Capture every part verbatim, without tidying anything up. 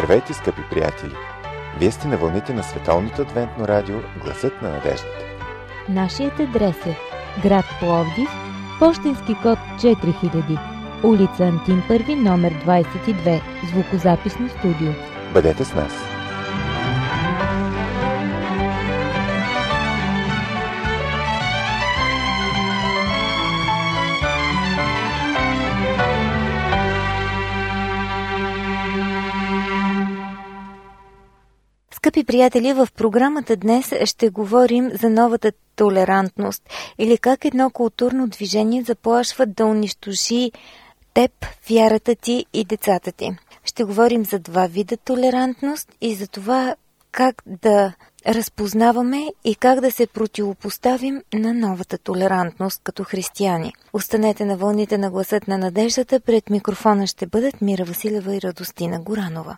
Здравейте, скъпи приятели! Вие сте на вълните на Световното адвентно радио Гласът на надеждата. Нашият адрес е град Пловдив, пощенски код четири хиляди, улица Антим първи, номер двадесет и две, звукозаписно студио. Бъдете с нас! Скъпи приятели, в програмата днес ще говорим за новата толерантност или как едно културно движение заплашва да унищожи теб, вярата ти и децата ти. Ще говорим за два вида толерантност и за това как да разпознаваме и как да се противопоставим на новата толерантност като християни. Останете на вълните на Гласът на надеждата. Пред микрофона ще бъдат Мира Василева и Радостина Горанова.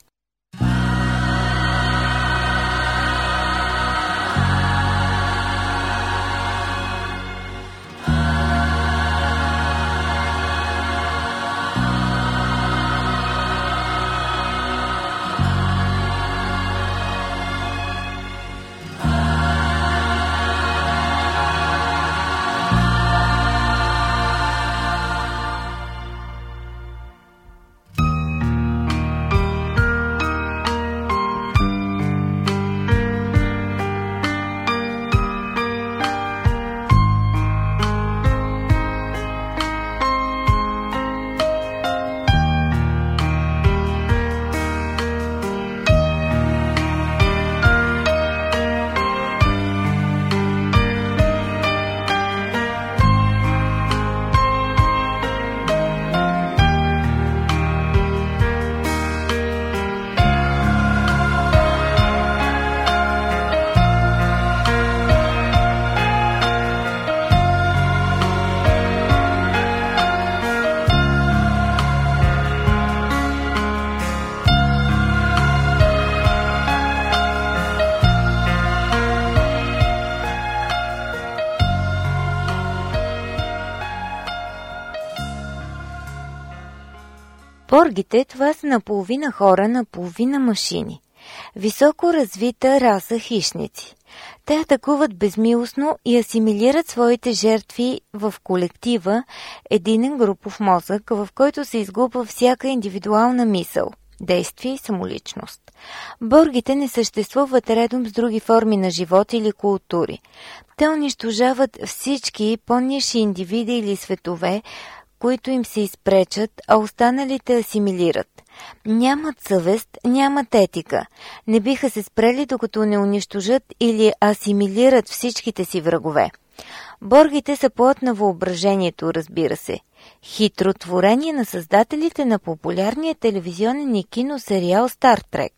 Боргите, това са наполовина хора, наполовина машини. Високо развита раса хищници. Те атакуват безмилостно и асимилират своите жертви в колектива, единен групов мозък, в който се изгубва всяка индивидуална мисъл, действие и самоличност. Боргите не съществуват редом с други форми на живот или култури. Те унищожават всички по-ниши индивиди или светове, които им се изпречат, а останалите асимилират. Нямат съвест, нямат етика. Не биха се спрели, докато не унищожат или асимилират всичките си врагове. Боргите са плод на въображението, разбира се. Хитро творение на създателите на популярния телевизионен и киносериал Стар Трек.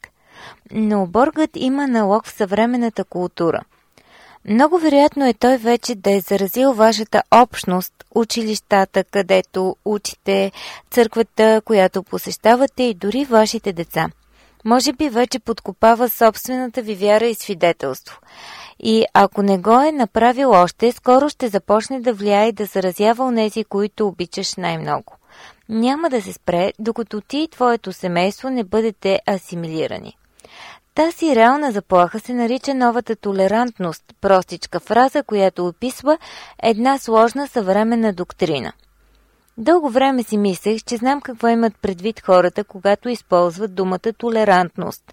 Но Боргът има налог в съвременната култура. Много вероятно е той вече да е заразил вашата общност, училищата, където учите, църквата, която посещавате и дори вашите деца. Може би вече подкопава собствената ви вяра и свидетелство. И ако не го е направил още, скоро ще започне да влияе и да заразява онези, които обичаш най-много. Няма да се спре, докато ти и твоето семейство не бъдете асимилирани. Тази реална заплаха се нарича новата толерантност, простичка фраза, която описва една сложна съвременна доктрина. Дълго време си мислех, че знам какво имат предвид хората, когато използват думата толерантност.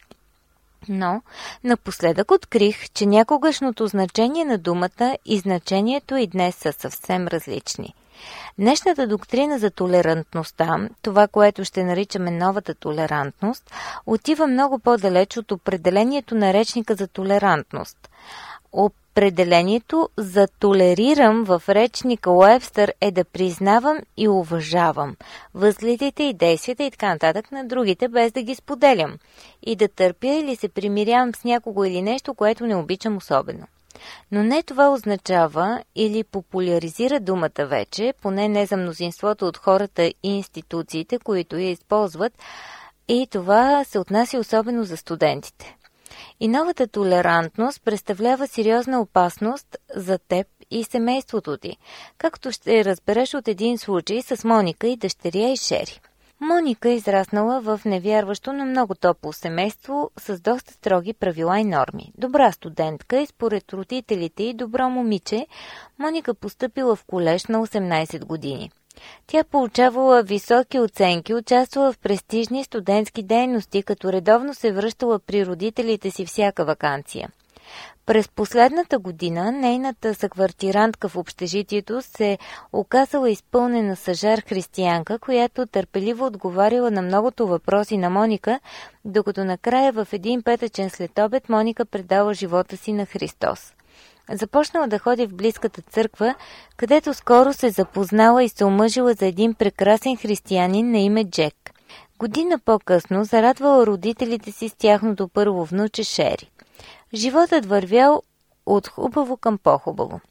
Но напоследък открих, че някогашното значение на думата и значението и днес са съвсем различни. Днешната доктрина за толерантността, това, което ще наричаме новата толерантност, отива много по-далеч от определението на речника за толерантност. Определението за толерирам в речника Уебстър е да признавам и уважавам възгледите и действията и така нататък на другите, без да ги споделям, и да търпя или се примирявам с някого или нещо, което не обичам особено. Но не това означава или популяризира думата вече, поне не за мнозинството от хората и институциите, които я използват, и това се отнася особено за студентите. И новата толерантност представлява сериозна опасност за теб и семейството ти, както ще разбереш от един случай с Моника и дъщеря и Шери. Моника е израснала в невярващо, но много топло семейство с доста строги правила и норми. Добра студентка и според родителите и добро момиче, Моника постъпила в колеж на осемнайсет години. Тя получавала високи оценки, участвала в престижни студентски дейности, като редовно се връщала при родителите си всяка ваканция. През последната година нейната съквартирантка в общежитието се оказала изпълнена с жар християнка, която търпеливо отговаряла на многото въпроси на Моника, докато накрая в един петъчен следобед Моника предала живота си на Христос. Започнала да ходи в близката църква, където скоро се запознала и се омъжила за един прекрасен християнин на име Джек. Година по-късно зарадвала родителите си с тяхното първо внуче Шери. Животът вървял от хубаво към по-хубаво.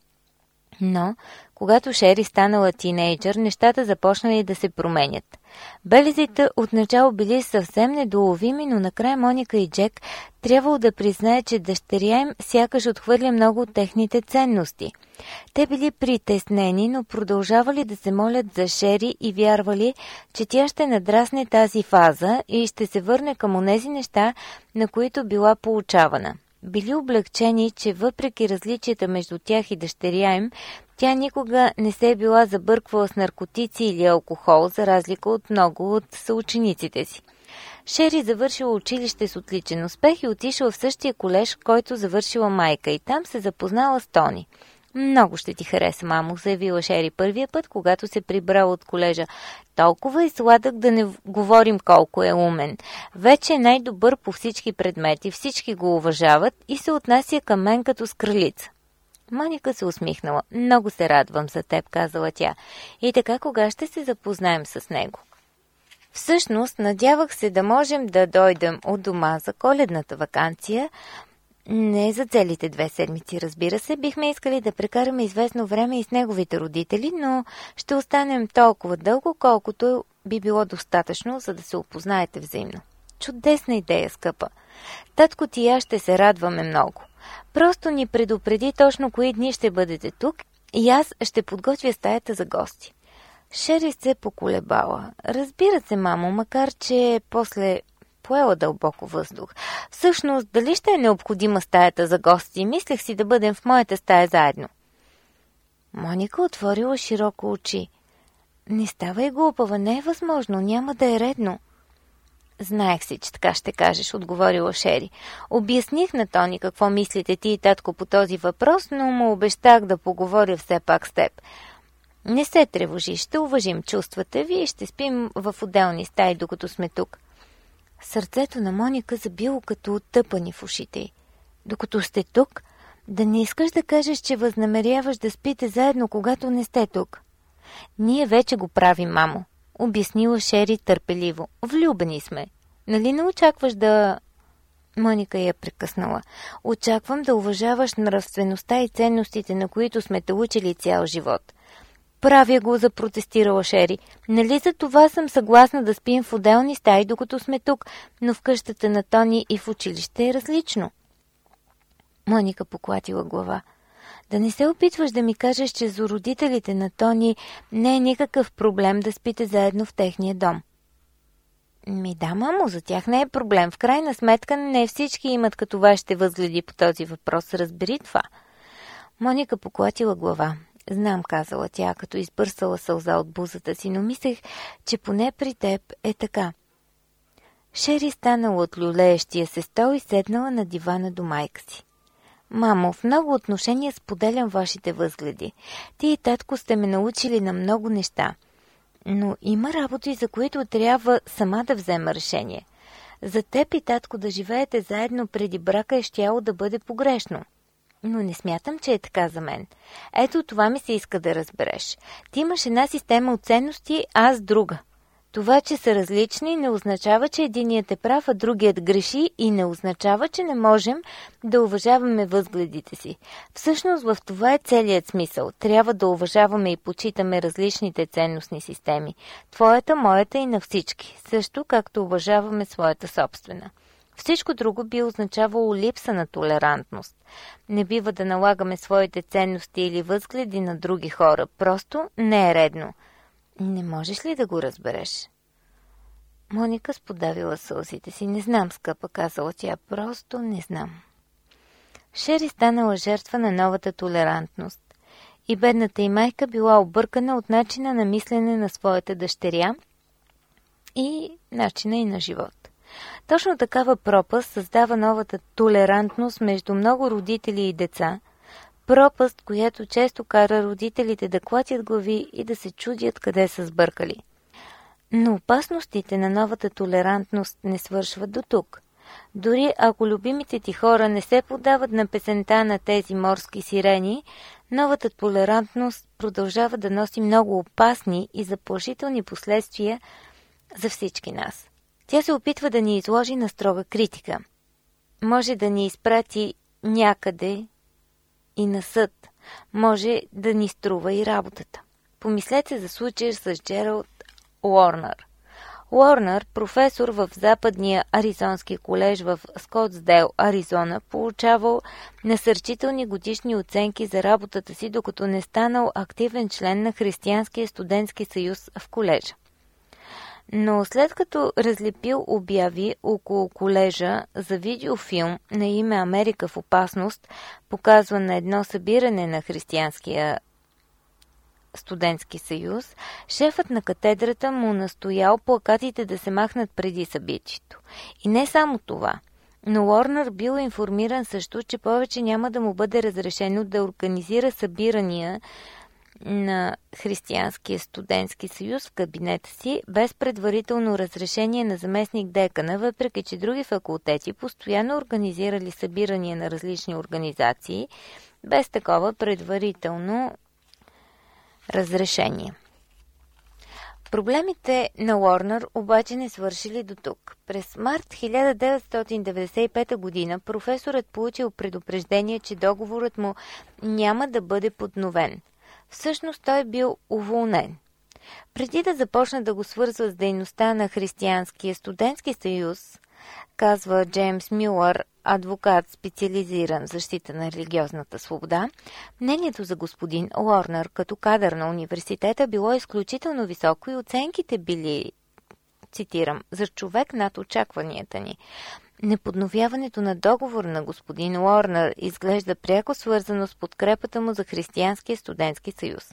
Но, когато Шери станала тинейджър, нещата започнали да се променят. Белезите отначало били съвсем недоловими, но накрая Моника и Джек трябвало да признае, че дъщеря им сякаш отхвърля много от техните ценности. Те били притеснени, но продължавали да се молят за Шери и вярвали, че тя ще надрасне тази фаза и ще се върне към онези неща, на които била получавана. Били облегчени, че въпреки различията между тях и дъщеря им, тя никога не се е била забърквала с наркотици или алкохол, за разлика от много от съучениците си. Шери завършила училище с отличен успех и отишла в същия колеж, който завършила майка, и там се запознала с Тони. Много ще ти хареса, мамо, заявила Шери първия път, когато се прибрала от колежа. Толкова е сладък, да не говорим колко е умен. Вече е най-добър по всички предмети, всички го уважават и се отнася към мен като с кралица. Моника се усмихнала. Много се радвам за теб, казала тя. И така, кога ще се запознаем с него? Всъщност, надявах се да можем да дойдем от дома за коледната ваканция. Не за целите две седмици, разбира се. Бихме искали да прекараме известно време и с неговите родители, но ще останем толкова дълго, колкото би било достатъчно, за да се опознаете взаимно. Чудесна идея, скъпа. Татко ти и аз ще се радваме много. Просто ни предупреди точно кои дни ще бъдете тук и аз ще подготвя стаята за гости. Шери се поколебала. Разбира се, мамо, макар че после поела дълбоко въздух. Всъщност, дали ще е необходима стаята за гости? Мислех си да бъдем в моята стая заедно. Моника отворила широко очи. Не ставай глупава, не е възможно, няма да е редно. Знаех си, че така ще кажеш, отговорила Шери. Обясних на Тони какво мислите ти и татко по този въпрос, но му обещах да поговоря все пак с теб. Не се тревожи, ще уважим чувствата ви и ще спим в отделни стаи, докато сме тук. Сърцето на Моника забило като оттъпани в ушите й. Докато сте тук, да не искаш да кажеш, че възнамеряваш да спите заедно, когато не сте тук. Ние вече го правим, мамо, обяснила Шери търпеливо. Влюбени сме. Нали не очакваш да... Моника я прекъснала. Очаквам да уважаваш нравствеността и ценностите, на които сме те учили цял живот. Правя го, запротестирала Шери. Нали за това съм съгласна да спим в отделни стаи, докато сме тук, но в къщата на Тони и в училище е различно. Моника поклатила глава. Да не се опитваш да ми кажеш, че за родителите на Тони не е никакъв проблем да спите заедно в техния дом. Ми да, мамо, за тях не е проблем. В крайна сметка не всички имат като вашите възгледи по този въпрос. Разбери това. Моника поклатила глава. Знам, казала тя, като избърсала сълза от бузата си, но мислех, че поне при теб е така. Шери станала от люлеещия се стол и седнала на дивана до майка си. Мамо, в много отношения споделям вашите възгледи. Ти и татко сте ме научили на много неща. Но има работи, за които трябва сама да взема решение. За теб и татко да живеете заедно преди брака е щяло да бъде погрешно. Но не смятам, че е така за мен. Ето това ми се иска да разбереш. Ти имаш една система от ценности, аз друга. Това, че са различни, не означава, че единият е прав, а другият греши и не означава, че не можем да уважаваме възгледите си. Всъщност в това е целият смисъл. Трябва да уважаваме и почитаме различните ценностни системи. Твоята, моята и на всички. Също както уважаваме своята собствена. Всичко друго би означавало липса на толерантност. Не бива да налагаме своите ценности или възгледи на други хора. Просто не е редно. Не можеш ли да го разбереш? Моника сподавила сълзите си. Не знам, скъпа, казала тя. Просто не знам. Шери станала жертва на новата толерантност. И бедната й майка била объркана от начина на мислене на своята дъщеря и начина и на живот. Точно такава пропаст създава новата толерантност между много родители и деца, пропаст, която често кара родителите да клатят глави и да се чудят къде са сбъркали. Но опасностите на новата толерантност не свършват до тук. Дори ако любимите ти хора не се подават на песента на тези морски сирени, новата толерантност продължава да носи много опасни и заплашителни последствия за всички нас. Тя се опитва да ни изложи на строга критика. Може да ни изпрати някъде и на съд. Може да ни струва и работата. Помислете за случая с Джералд Уорнър. Уорнър, професор в Западния Аризонски колеж в Скотсдейл, Аризона, получавал насърчителни годишни оценки за работата си, докато не станал активен член на Християнския студентски съюз в колежа. Но след като разлепил обяви около колежа за видеофилм на име Америка в опасност, показван на едно събиране на Християнския студентски съюз, шефът на катедрата му настоял плакатите да се махнат преди събитието. И не само това, но Уорнър бил информиран също, че повече няма да му бъде разрешено да организира събирания на Християнския студентски съюз в кабинета си без предварително разрешение на заместник декана, въпреки че други факултети постоянно организирали събирания на различни организации без такова предварително разрешение. Проблемите на Уорнър обаче не свършили до тук. През март хиляда деветстотин деветдесет и пета година професорът получил предупреждение, че договорът му няма да бъде подновен. Всъщност той бил уволнен. Преди да започна да го свързва с дейността на Християнския студентски съюз, казва Джеймс Мюлър, адвокат специализиран в защита на религиозната свобода, мнението за господин Уорнър като кадър на университета било изключително високо и оценките били, цитирам, за човек над очакванията ни. Неподновяването на договор на господин Уорнър изглежда пряко свързано с подкрепата му за Християнския студентски съюз.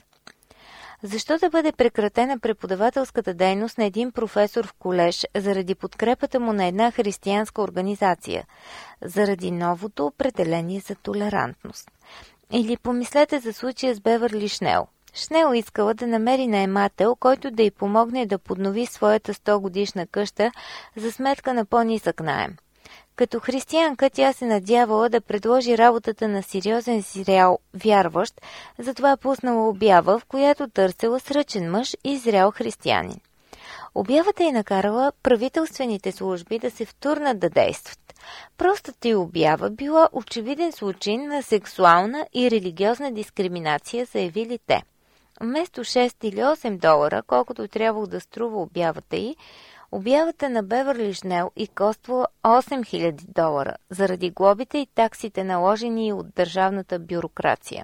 Защо да бъде прекратена преподавателската дейност на един професор в колеж заради подкрепата му на една християнска организация? Заради новото определение за толерантност. Или помислете за случая с Беверли Шнел. Шнел искала да намери наемател, който да й помогне да поднови своята сто годишна къща за сметка на по-нисък наем. Като християнка тя се надявала да предложи работата на сериозен сериал «Вярващ», затова пуснала обява, в която търсила сръчен мъж и зрял християнин. Обявата й накарала правителствените служби да се втурнат да действат. Простата й обява била очевиден случай на сексуална и религиозна дискриминация, заявили те. Вместо шест или осем долара, колкото трябвало да струва обявата й, обявата на Беверли Шнел и коствала осем хиляди долара, заради глобите и таксите наложени от държавната бюрокрация.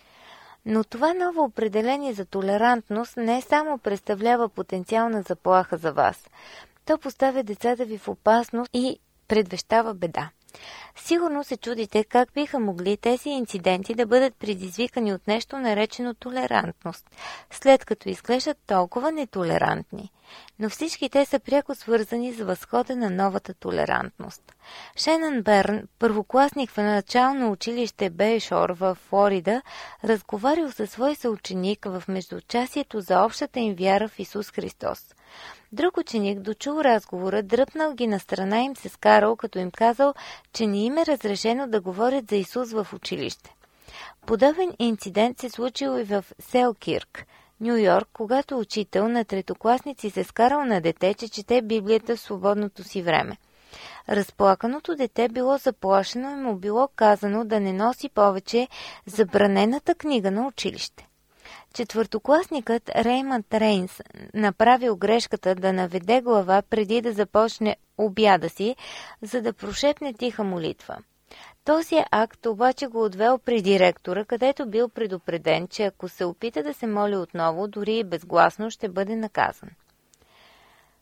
Но това ново определение за толерантност не само представлява потенциална заплаха за вас. То поставя децата ви в опасност и предвещава беда. Сигурно се чудите как биха могли тези инциденти да бъдат предизвикани от нещо наречено толерантност, след като изглеждат толкова нетолерантни. Но всички те са пряко свързани с възхода на новата толерантност. Шенън Берн, първокласник в начално училище Бейшор в Флорида, разговарял със свой съученик в междучасието за общата им вяра в Исус Христос. Друг ученик дочул разговора, дръпнал ги на страна им се скарал, като им казал, че не им е разрешено да говорят за Исус в училище. Подобен инцидент се случил и в Селкирк, Ню Йорк, когато учител на третокласници се скарал на дете, че чете Библията в свободното си време. Разплаканото дете било заплашено и му било казано да не носи повече забранената книга на училище. Четвъртокласникът Реймънд Рейнс направил грешката да наведе глава преди да започне обяда си, за да прошепне тиха молитва. Този акт обаче го отвел при директора, където бил предупреден, че ако се опита да се моли отново, дори и безгласно, ще бъде наказан.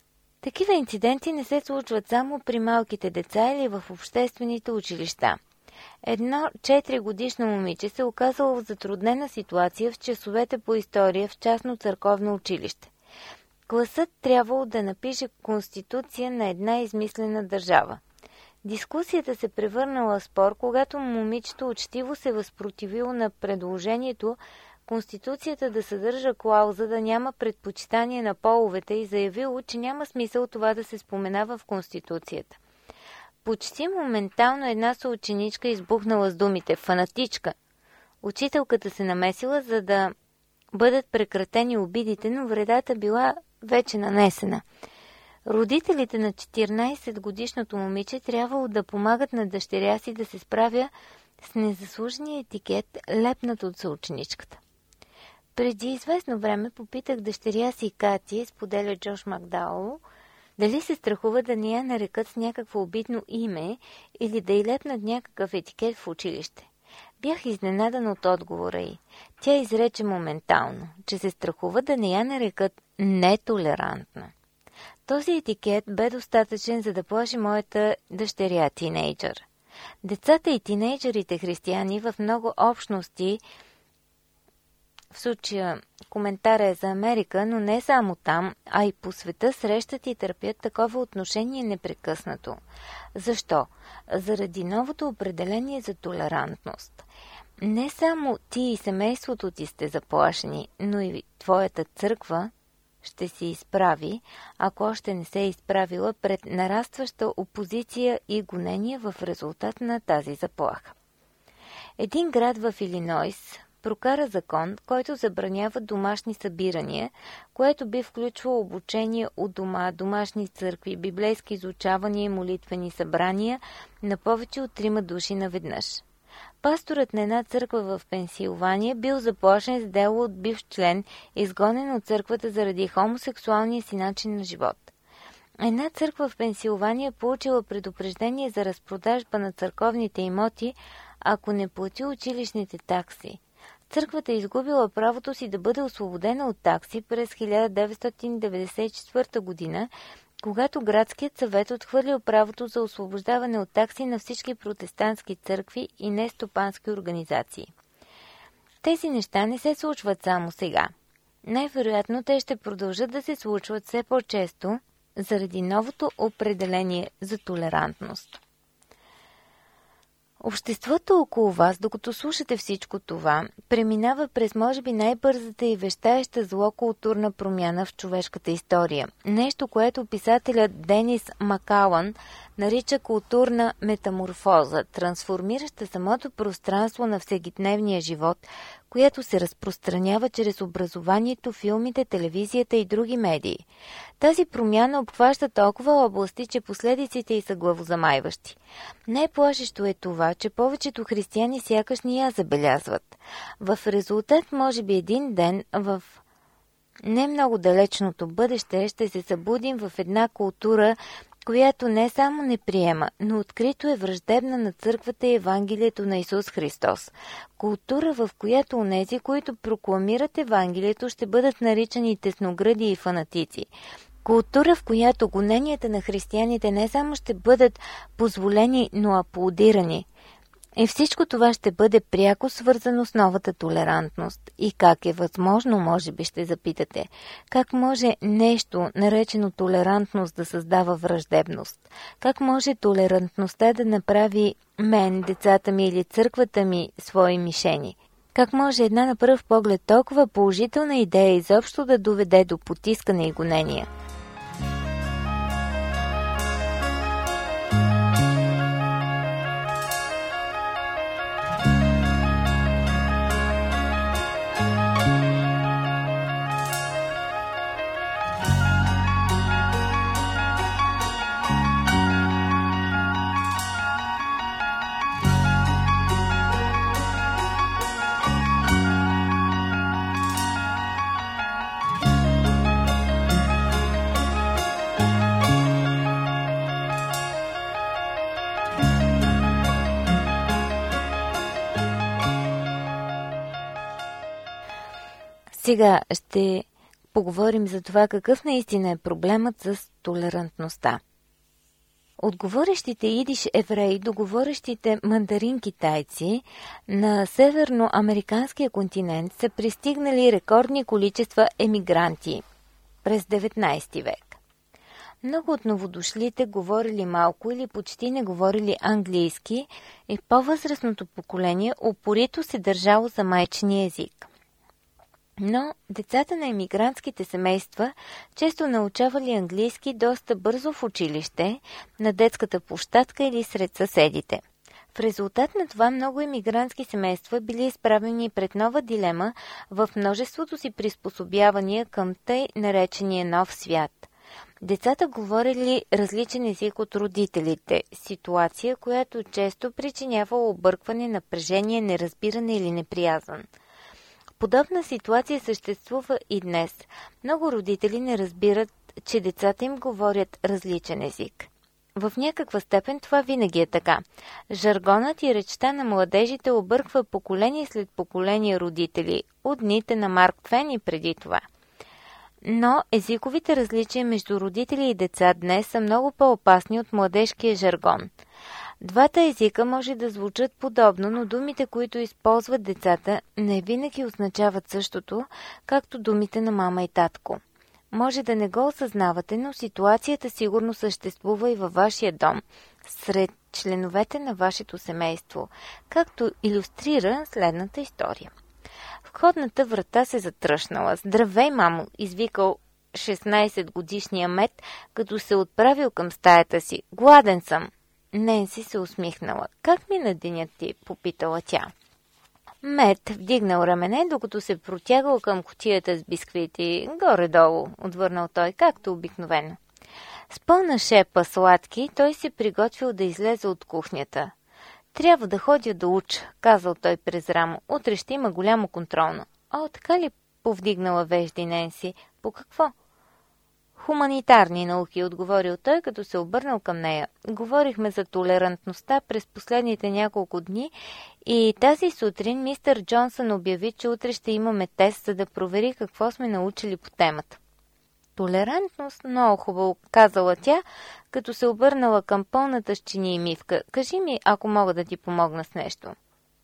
Такива инциденти не се случват само при малките деца или в обществените училища. Едно четиригодишно момиче се оказало в затруднена ситуация в часовете по история в частно църковно училище. Класът трябвало да напише конституция на една измислена държава. Дискусията се превърнала в спор, когато момичето учтиво се възпротивило на предложението Конституцията да съдържа клауза да няма предпочитание на половете и заявило, че няма смисъл това да се споменава в Конституцията. Почти моментално една съученичка избухнала с думите «фанатичка». Учителката се намесила, за да бъдат прекратени обидите, но вредата била вече нанесена. Родителите на четиринайсетгодишното момиче трябвало да помагат на дъщеря си да се справя с незаслужения етикет, лепнат от съученичката. Преди известно време попитах дъщеря си Кати, споделя Джош Макдауъл, дали се страхува да не я нарекат с някакво обидно име или да й лепнат някакъв етикет в училище. Бях изненадан от отговора й. Тя изрече моментално, че се страхува да не я нарекат нетолерантна. Този етикет бе достатъчен, за да плаши моята дъщеря тинейджър. Децата и тинейджърите християни в много общности, в случая коментара е за Америка, но не само там, а и по света срещат и търпят такова отношение непрекъснато. Защо? Заради новото определение за толерантност. Не само ти и семейството ти сте заплашени, но и твоята църква ще се изправи, ако още не се е изправила пред нарастваща опозиция и гонение в резултат на тази заплаха. Един град в Илинойс прокара закон, който забранява домашни събирания, което би включвало обучение от дома, домашни църкви, библейски изучавания и молитвени събрания на повече от трима души наведнъж. Пасторът на една църква в Пенсилвания бил заплашен с дело от бивш член, изгонен от църквата заради хомосексуалния си начин на живот. Една църква в Пенсилвания получила предупреждение за разпродажба на църковните имоти, ако не плати училищните такси. Църквата изгубила правото си да бъде освободена от такси през хиляда деветстотин деветдесет и четвърта година, когато градският съвет отхвърлил правото за освобождаване от такси на всички протестантски църкви и нестопански организации. Тези неща не се случват само сега. Най-вероятно те ще продължат да се случват все по-често заради новото определение за толерантност. Обществото около вас, докато слушате всичко това, преминава през може би най-бързата и вещаеща злокултурна промяна в човешката история. Нещо, което писателят Денис Макалън нарича културна метаморфоза, трансформираща самото пространство на всекидневния живот, която се разпространява чрез образованието, филмите, телевизията и други медии. Тази промяна обхваща толкова области, че последиците й са главозамайващи. Най-плашещо е това, че повечето християни сякаш не я забелязват. В резултат, може би един ден, в не много далечното бъдеще, ще се събудим в една култура, която не само не приема, но открито е враждебна на църквата и Евангелието на Исус Христос. Култура, в която онези, които прокламират Евангелието, ще бъдат наричани тесногради и фанатици. Култура, в която гоненията на християните не само ще бъдат позволени, но аплодирани. И всичко това ще бъде пряко свързано с новата толерантност. И как е възможно, може би ще запитате, как може нещо, наречено толерантност, да създава враждебност? Как може толерантността да направи мен, децата ми или църквата ми свои мишени? Как може една на пръв поглед толкова положителна идея изобщо да доведе до потискане и гонения? Сега ще поговорим за това какъв наистина е проблемът с толерантността. От говорещите идиш евреи до говорещите мандарин китайци на северноамериканския континент са пристигнали рекордни количества емигранти през деветнайсети век. Много от новодошлите говорили малко или почти не говорили английски и по-възрастното поколение упорито се държало за майчиния език. Но децата на емигрантските семейства често научавали английски доста бързо в училище, на детската площадка или сред съседите. В резултат на това много емигрантски семейства били изправени пред нова дилема в множеството си приспособявания към тъй наречения нов свят. Децата говорили различен език от родителите, ситуация, която често причинявала объркване, напрежение, неразбиране или неприязън. Подобна ситуация съществува и днес. Много родители не разбират, че децата им говорят различен език. В някаква степен това винаги е така. Жаргонът и речта на младежите обърква поколение след поколение родители, от дните на Марк Твен и преди това. Но езиковите различия между родители и деца днес са много по-опасни от младежкия жаргон. Двата езика може да звучат подобно, но думите, които използват децата, не винаги означават същото, както думите на мама и татко. Може да не го осъзнавате, но ситуацията сигурно съществува и във вашия дом, сред членовете на вашето семейство, както илюстрира следната история. Входната врата се затръшнала. "Здравей, мамо!" извикал шестнайсетгодишния Мет, като се отправил към стаята си. "Гладен съм!" Ненси се усмихнала. "Как мина денят ти?" попитала тя. Мет вдигнал рамене, докато се протягал към кутията с бисквити. "Горе-долу", отвърнал той, както обикновено. С пълна шепа сладки той се приготвил да излезе от кухнята. "Трябва да ходя да уча", казал той през рамо. "Утре ще има голямо контролно." "О, така ли?" повдигнала вежди Ненси. "По какво?" "Хуманитарни науки", отговорил той, като се обърнал към нея. "Говорихме за толерантността през последните няколко дни и тази сутрин мистър Джонсън обяви, че утре ще имаме тест, за да провери какво сме научили по темата." "Толерантност? Много хубаво", казала тя, като се обърнала към пълната с чини и мивка. "Кажи ми, ако мога да ти помогна с нещо."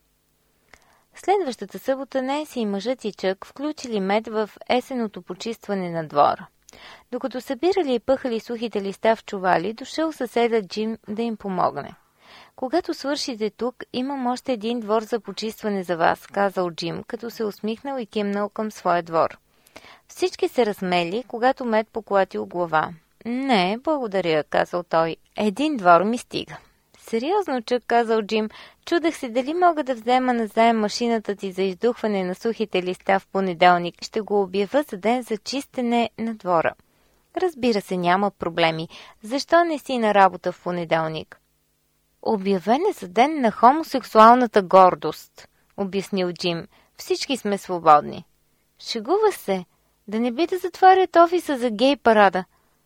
Следващата събота Ненси и мъжът и Чък включили Мет в есенното почистване на двора. Докато събирали и пъхали сухите листа в чували, дошъл съседът Джим да им помогне. "Когато свършите тук, имам още един двор за почистване за вас", казал Джим, като се усмихнал и кимнал към своя двор. Всички се разсмели, когато Мет поклатил глава. "Не, благодаря", казал той. "Един двор ми стига." "Сериозно, Чък", казал Джим. "Чудех се дали мога да взема назаем машината ти за издухване на сухите листа в понеделник. Ще го обявя за ден за чистене на двора." "Разбира се, няма проблеми. Защо не си на работа в понеделник?" "Обявен е за ден на хомосексуалната гордост", обяснил Джим. "Всички сме свободни." "Шегува се. Да не би да затварят офиса за гей парада?"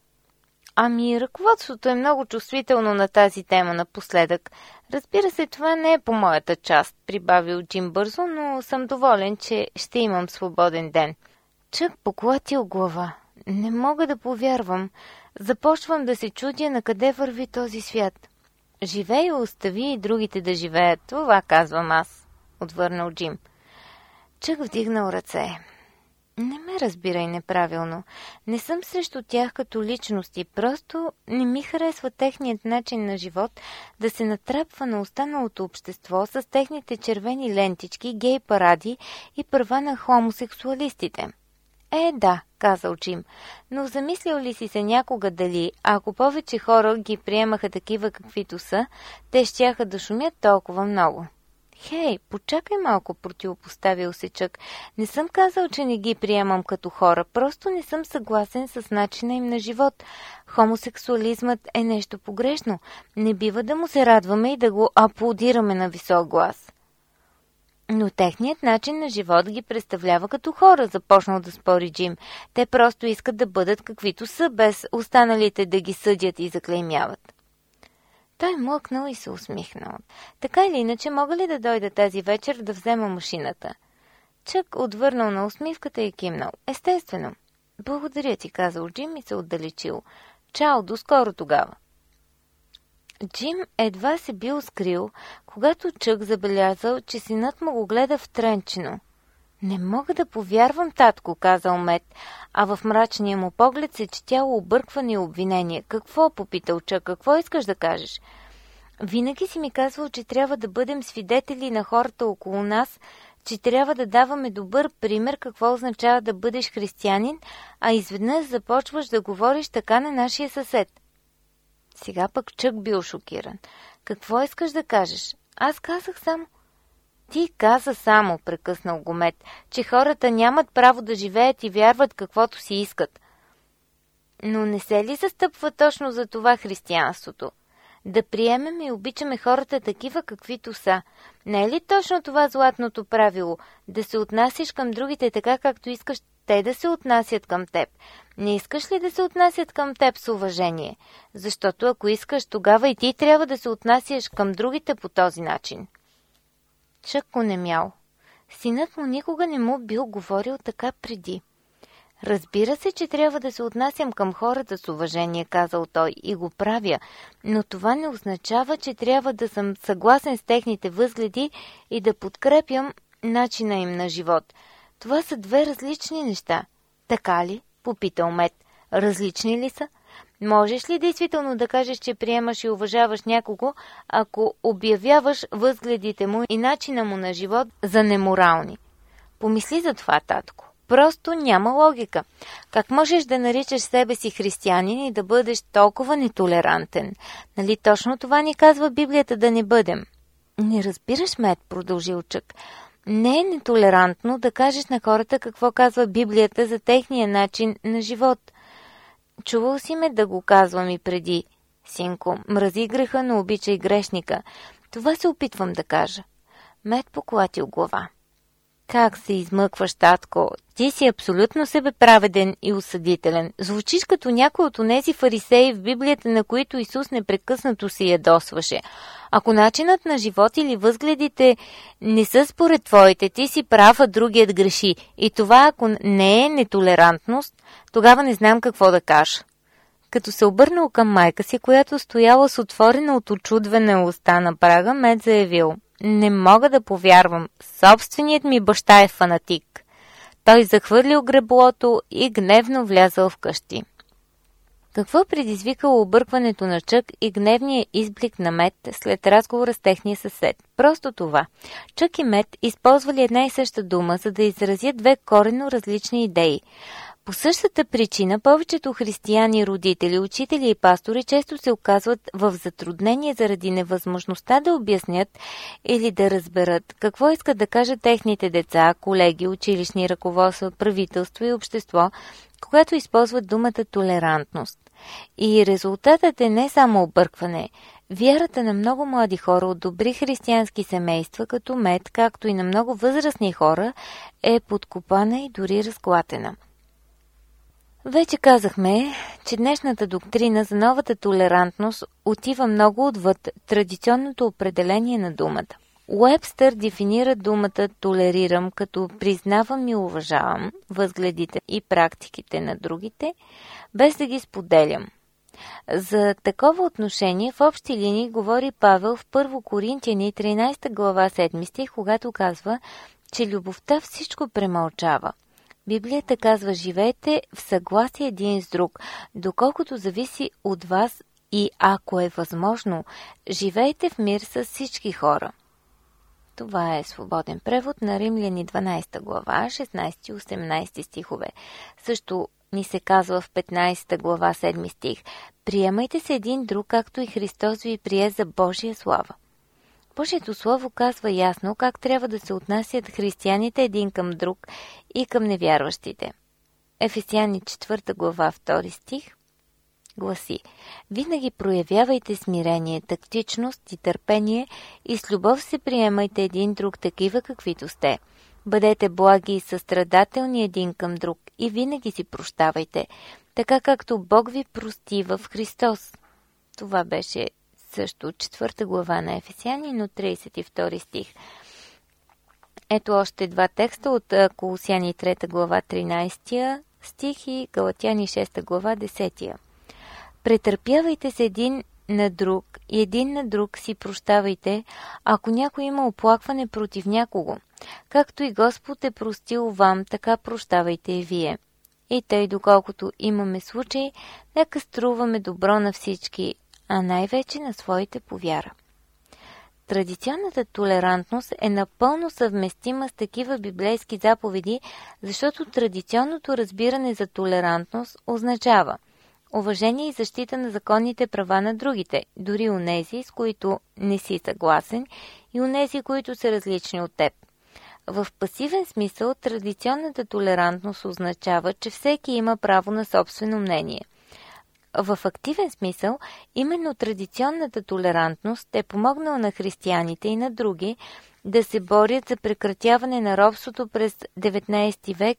"Ами, ръководството е много чувствително на тази тема напоследък. Разбира се, това не е по моята част", прибавил Джим бързо, "но съм доволен, че ще имам свободен ден." Чък поклатил глава. "Не мога да повярвам. Започвам да се чудя на къде върви този свят." "Живей и остави и другите да живеят, това казвам аз", отвърнал Джим. Чък вдигнал ръце. "Не ме разбирай неправилно. Не съм срещу тях като личности, просто не ми харесва техният начин на живот да се натрапва на останалото общество с техните червени лентички, гей паради и права на хомосексуалистите." "Е, да", казал Джим, "но замислял ли си се някога дали, ако повече хора ги приемаха такива каквито са, те щяха да шумят толкова много?" "Хей, почакай малко", противопоставил се Чък. "Не съм казал, че не ги приемам като хора, просто не съм съгласен с начина им на живот. Хомосексуализмът е нещо погрешно. Не бива да му се радваме и да го аплодираме на висок глас." "Но техният начин на живот ги представлява като хора", започнал да спори Джим. "Те просто искат да бъдат каквито са, без останалите да ги съдят и заклеймяват." Той млъкнал и се усмихнал. "Така или иначе, мога ли да дойда тази вечер да взема машината?" Чък отвърнал на усмивката и кимнал. "Естествено." Благодаря ти, казал Джим и се отдалечил. Чао, до скоро тогава. Джим едва се бил скрил, когато Чък забелязал, че синът му го гледа втренчено. Не мога да повярвам, татко, казал Мет, а в мрачния му поглед се четяло объркване и обвинение. Какво, попитал Чък, какво искаш да кажеш? Винаги си ми казвал, че трябва да бъдем свидетели на хората около нас, че трябва да даваме добър пример какво означава да бъдеш християнин, а изведнъж започваш да говориш така на нашия съсед. Сега пък Чък бил шокиран. Какво искаш да кажеш? Аз казах само. Ти каза само, прекъснал го Мет, че хората нямат право да живеят и вярват каквото си искат. Но не се ли застъпва точно за това християнството? Да приемем и обичаме хората такива каквито са. Не е ли точно това златното правило? Да се отнасяш към другите така, както искаш те да се отнасят към теб. Не искаш ли да се отнасят към теб с уважение? Защото ако искаш, тогава и ти трябва да се отнасяш към другите по този начин. Чък онемял. Синът му никога не му бил говорил така преди. Разбира се, че трябва да се отнасям към хората с уважение, казал той, и го правя, но това не означава, че трябва да съм съгласен с техните възгледи и да подкрепям начина им на живот. Това са две различни неща. Така ли? Попитал Мет. Различни ли са? Можеш ли действително да кажеш, че приемаш и уважаваш някого, ако обявяваш възгледите му и начина му на живот за неморални? Помисли за това, татко. Просто няма логика. Как можеш да наричаш себе си християнин и да бъдеш толкова нетолерантен? Нали точно това ни казва Библията да не бъдем? Не разбираш, Мет, продължил Чък. Не е нетолерантно да кажеш на хората какво казва Библията за техния начин на живот. Чувал си ме да го казвам и преди. Синко, мрази греха, но обичай грешника. Това се опитвам да кажа. Мет поклатил глава. Как се измъкваш, татко? Ти си абсолютно себеправеден и осъдителен. Звучиш като някой от онези фарисеи в Библията, на които Исус непрекъснато се ядосваше. Ако начинът на живот или възгледите не са според твоите, ти си прав, а другият греши. И това, ако не е нетолерантност, тогава не знам какво да кажа. Като се обърнал към майка си, която стояла с отворена от очудване уста на прага, Мет заявил: не мога да повярвам, собственият ми баща е фанатик. Той захвърлил греблото и гневно влязъл в къщи. Какво предизвикало объркването на Чък и гневния изблик на Мет след разговора с техния съсед? Просто това. Чък и Мет използвали една и съща дума, за да изразят две коренно различни идеи. По същата причина повечето християни, родители, учители и пастори често се оказват в затруднение заради невъзможността да обяснят или да разберат какво искат да кажат техните деца, колеги, училищни ръководства, правителство и общество, когато използват думата толерантност. И резултатът е не само объркване. Вярата на много млади хора от добри християнски семейства, като Мет, както и на много възрастни хора, е подкопана и дори разклатена. Вече казахме, че днешната доктрина за новата толерантност отива много отвъд традиционното определение на думата. Уебстър дефинира думата толерирам като признавам и уважавам възгледите и практиките на другите, без да ги споделям. За такова отношение в общи линии говори Павел в Първо Коринтияни тринадесета глава седми стих, когато казва, че любовта всичко премълчава. Библията казва: живейте в съгласие един с друг, доколкото зависи от вас и ако е възможно, живейте в мир с всички хора. Това е свободен превод на Римляни дванадесета глава, шестнадесети и осемнадесети стихове. Също ни се казва в петнадесета глава, седми стих: приемайте се един друг, както и Христос ви прие за Божия слава. Божието слово казва ясно как трябва да се отнасят християните един към друг и към невярващите. Ефесяни четвърта глава, втори стих гласи: винаги проявявайте смирение, тактичност и търпение и с любов се приемайте един друг такива каквито сте. Бъдете благи и състрадателни един към друг и винаги си прощавайте, така както Бог ви прости в Христос. Това беше също четвърта глава на Ефесяни, но тридесет и втори стих. Ето още два текста от Колосяни трета глава, тринадесети стих и Галатяни шеста глава десетия. Претърпявайте се един на друг и един на друг си прощавайте, ако някой има оплакване против някого. Както и Господ е простил вам, така прощавайте и вие. И тъй, доколкото имаме случай, нека струваме добро на всички, а най-вече на своите по вяра. Традиционната толерантност е напълно съвместима с такива библейски заповеди, защото традиционното разбиране за толерантност означава уважение и защита на законните права на другите, дори онези, с които не си съгласен, и онези, които са различни от теб. В пасивен смисъл традиционната толерантност означава, че всеки има право на собствено мнение. В активен смисъл, именно традиционната толерантност е помогнала на християните и на други да се борят за прекратяване на робството през деветнайсети век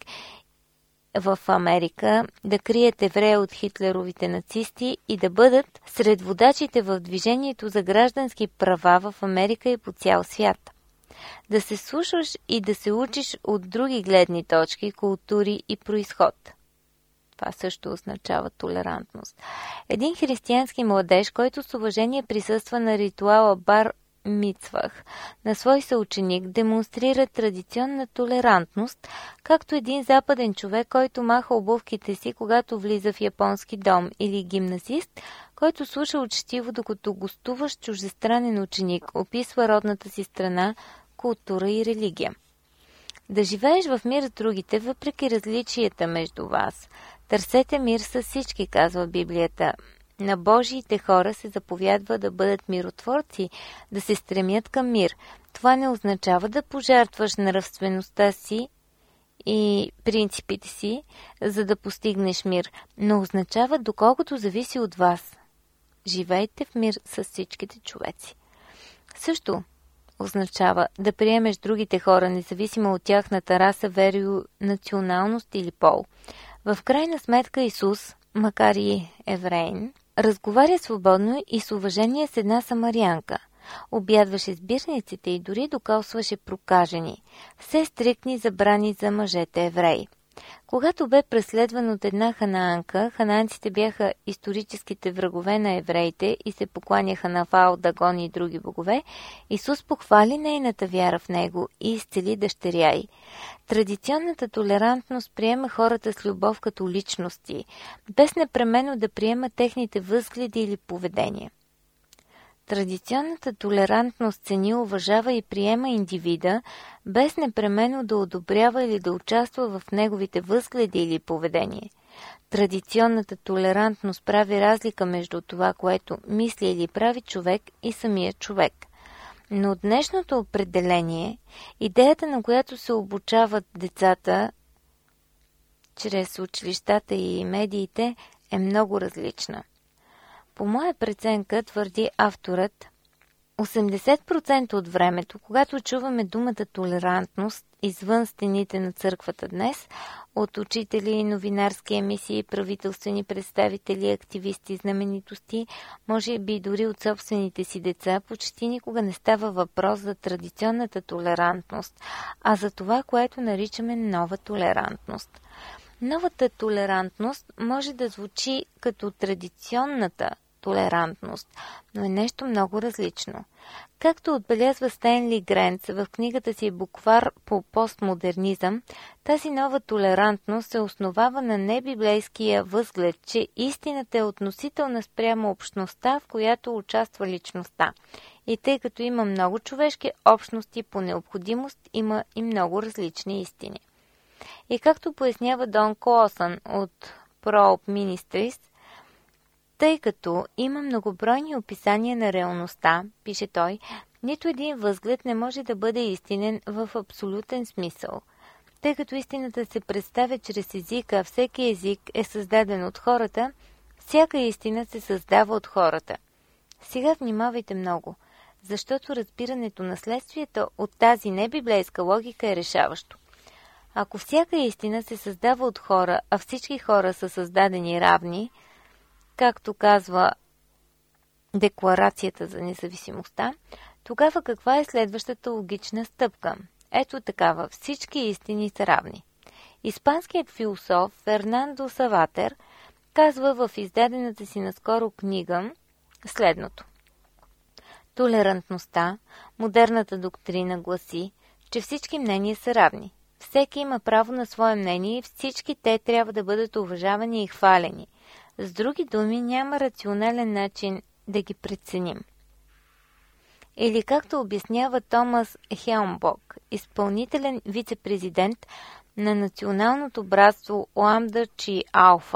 в Америка, да крият евреи от хитлеровите нацисти и да бъдат сред водачите в движението за граждански права в Америка и по цял свят. Да се слушаш и да се учиш от други гледни точки, култури и произход. Това също означава толерантност. Един християнски младеж, който с уважение присъства на ритуала бар мицвах на свой съученик, демонстрира традиционна толерантност, както един западен човек, който маха обувките си, когато влиза в японски дом, или гимназист, който слуша учтиво, докато гостуващ чуждестранен ученик описва родната си страна, култура и религия. Да живееш в мир с другите, въпреки различията между вас. Търсете мир с всички, казва Библията. На Божиите хора се заповядва да бъдат миротворци, да се стремят към мир. Това не означава да пожертваш нравствеността си и принципите си, за да постигнеш мир, но означава доколкото зависи от вас. Живейте в мир с всичките човеци. Също означава да приемеш другите хора, независимо от тяхната раса, вера, националност или пол. В крайна сметка Исус, макар и евреин, разговаря свободно и с уважение с една самарянка. Обядваше сбирниците и дори докосваше прокажени. Все стриктни забрани за мъжете евреи. Когато бе преследван от една ханаанка, ханаанците бяха историческите врагове на евреите и се покланяха на Ваал, Дагон и други богове, Исус похвали нейната вяра в него и изцели дъщеря й. Традиционната толерантност приема хората с любов като личности, без непременно да приема техните възгледи или поведение. Традиционната толерантност цени, уважава и приема индивида, без непременно да одобрява или да участва в неговите възгледи или поведение. Традиционната толерантност прави разлика между това, което мисли или прави човек, и самия човек. Но днешното определение, идеята на която се обучават децата чрез училищата и медиите, е много различна. По моя преценка, твърди авторът, осемдесет процента от времето, когато чуваме думата толерантност извън стените на църквата днес, от учители, новинарски емисии, правителствени представители, активисти, знаменитости, може би дори от собствените си деца, почти никога не става въпрос за традиционната толерантност, а за това, което наричаме нова толерантност. Новата толерантност може да звучи като традиционната толерантност, но е нещо много различно. Както отбелязва Стенли Гренц в книгата си "Буквар по постмодернизъм", тази нова толерантност се основава на небиблейския възглед, че истината е относителна спрямо общността, в която участва личността. И тъй като има много човешки общности, по необходимост има и много различни истини. И както пояснява Дон Клосън от Probe Ministries, тъй като има многобройни описания на реалността, пише той, нито един възглед не може да бъде истинен в абсолютен смисъл. Тъй като истината се представя чрез езика, а всеки език е създаден от хората, всяка истина се създава от хората. Сега внимавайте много, защото разбирането на следствията от тази небиблейска логика е решаващо. Ако всяка истина се създава от хора, а всички хора са създадени равни, както казва Декларацията за независимостта, тогава каква е следващата логична стъпка? Ето такава, всички истини са равни. Испанският философ Фернандо Саватер казва в издадената си наскоро книга следното. Толерантността, модерната доктрина гласи, че всички мнения са равни. Всеки има право на свое мнение и всички те трябва да бъдат уважавани и хвалени. С други думи, няма рационален начин да ги преценим. Или както обяснява Томас Хелмбок, изпълнителен вице-президент на Националното братство Ламда Чи Алфа.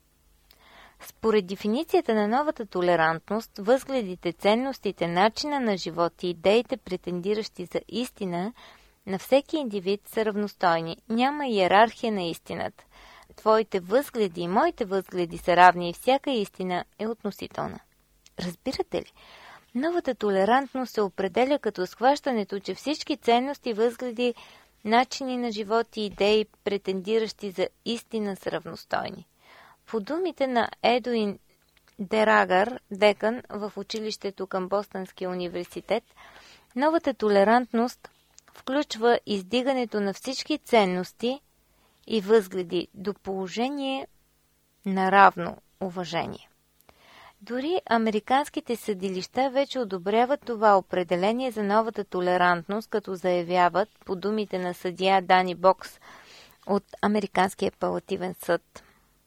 Според дефиницията на новата толерантност, възгледите, ценностите, начина на живот и идеите, претендиращи за истина, на всеки индивид са равностойни. Няма иерархия на истината. Твоите възгледи и моите възгледи са равни и всяка истина е относителна. Разбирате ли? Новата толерантност се определя като схващането, че всички ценности, възгледи, начини на живот и идеи, претендиращи за истина, са равностойни. По думите на Едуин Дерагър, декан в училището към Бостонския университет, новата толерантност включва издигането на всички ценности и възгледи до положение на равно уважение. Дори американските съдилища вече одобряват това определение за новата толерантност, като заявяват, по думите на съдия Дани Бокс от Американския апелативен съд,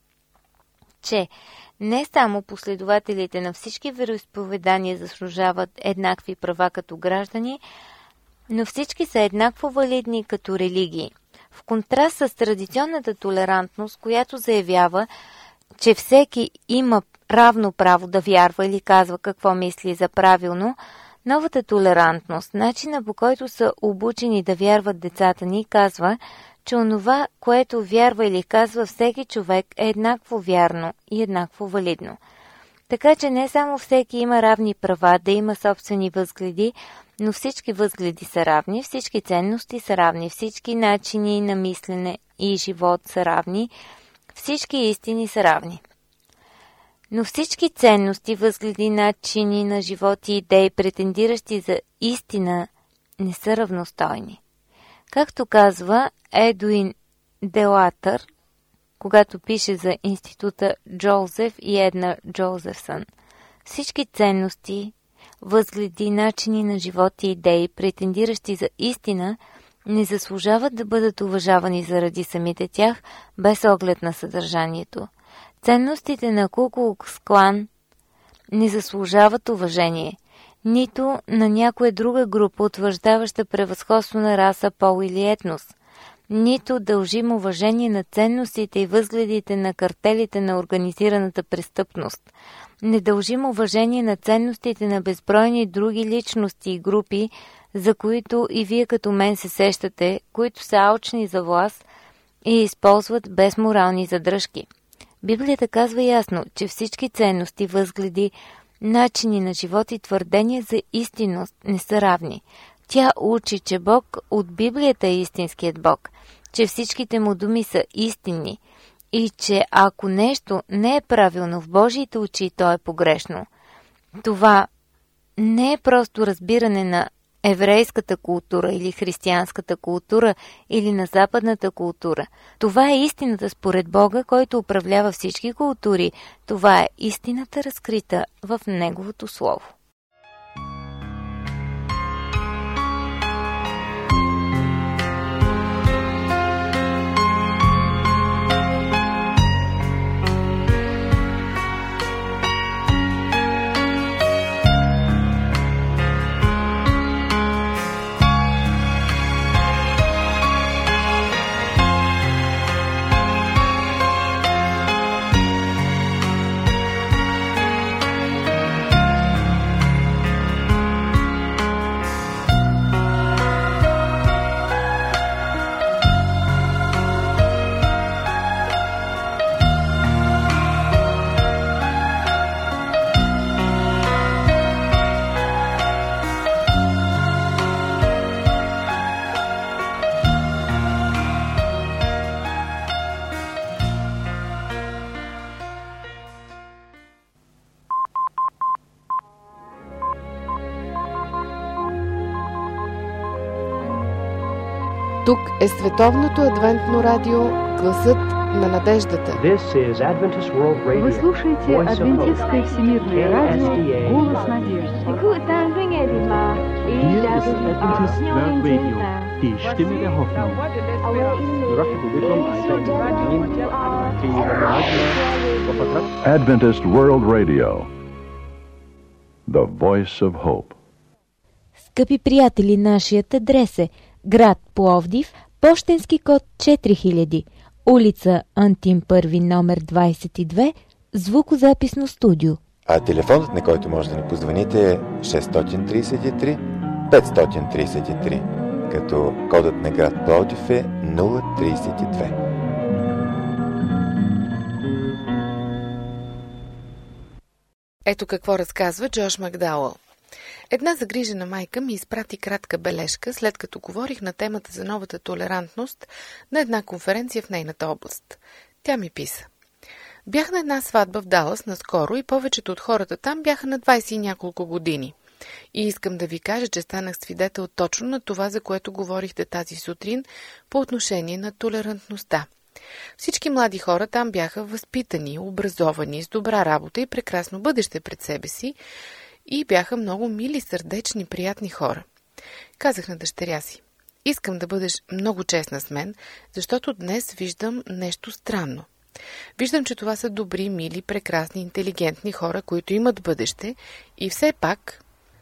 че не само последователите на всички вероизповедания заслужават еднакви права като граждани, но всички са еднакво валидни като религии. В контраст с традиционната толерантност, която заявява, че всеки има равно право да вярва или казва какво мисли за правилно, новата толерантност, начина по който са обучени да вярват децата ни, казва, че онова, което вярва или казва всеки човек, е еднакво вярно и еднакво валидно. Така че не само всеки има равни права да има собствени възгледи, но всички възгледи са равни, всички ценности са равни, всички начини на мислене и живот са равни, всички истини са равни. Но всички ценности, възгледи, начини на живот и идеи, претендиращи за истина, не са равностойни. Както казва Едуин Делатър, когато пише за института Джозеф и Една Джозефсън, всички ценности, възгледи, начини на живот и идеи, претендиращи за истина, не заслужават да бъдат уважавани заради самите тях, без оглед на съдържанието. Ценностите на Ку Клукс Клан не заслужават уважение, нито на някоя друга група, утвърждаваща превъзходство на раса, пол или етнос, нито дължим уважение на ценностите и възгледите на картелите на организираната престъпност. Не дължим уважение на ценностите на безбройни други личности и групи, за които и вие като мен се сещате, които са алчни за власт и използват безморални задръжки. Библията казва ясно, че всички ценности, възгледи, начини на живот и твърдения за истинност не са равни. Тя учи, че Бог от Библията е истинският Бог, че всичките му думи са истинни и че ако нещо не е правилно в Божиите очи, то е погрешно. Това не е просто разбиране на еврейската култура или християнската култура или на западната култура. Това е истината според Бога, който управлява всички култури. Това е истината разкрита в Неговото Слово. Тук е Световното адвентно радио, гласът на надеждата. Вы слушаете Адвентистское всемирное радио «Голос надежды». Adventist World Radio, the voice of hope. Скъпи приятели, нашият адрес е град Пловдив, пощенски код четири хиляди, улица Антим първи, номер двадесет и две, звукозаписно студио. А телефонът, на който може да ни позвоните, е шест три три пет три три, като кодът на град Пловдив е нула тридесет и две. Ето какво разказва Джош Макдауъл. Една загрижена майка ми изпрати кратка бележка, след като говорих на темата за новата толерантност на една конференция в нейната област. Тя ми писа: бях на една сватба в Далас наскоро и повечето от хората там бяха на двадесет и няколко години. И искам да ви кажа, че станах свидетел точно на това, за което говорихте тази сутрин по отношение на толерантността. Всички млади хора там бяха възпитани, образовани, с добра работа и прекрасно бъдеще пред себе си и бяха много мили, сърдечни, приятни хора. Казах на дъщеря си: искам да бъдеш много честна с мен, защото днес виждам нещо странно. Виждам, че това са добри, мили, прекрасни, интелигентни хора, които имат бъдеще и все пак